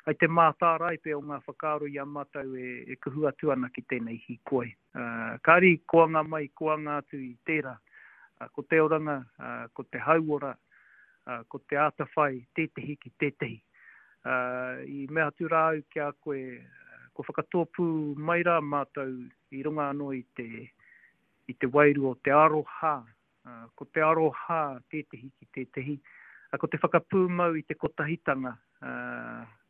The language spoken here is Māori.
ai te mātārai pe o ngā whakaaro i a mātou e kuhua atu ana ki tēnei hikoi. Kāri koanga mai, koanga atu i tērā, ko te oranga, ko te hauora, ko te ātawhai, tētehi ki tētehi. I mea atu rāu ki a koe, ko whakatōpū mai rā mātou i runga anō i te wairu o te aroha, ko te aroha, tētehi ki tētehi, ko te whakapū mau i te kotahitanga,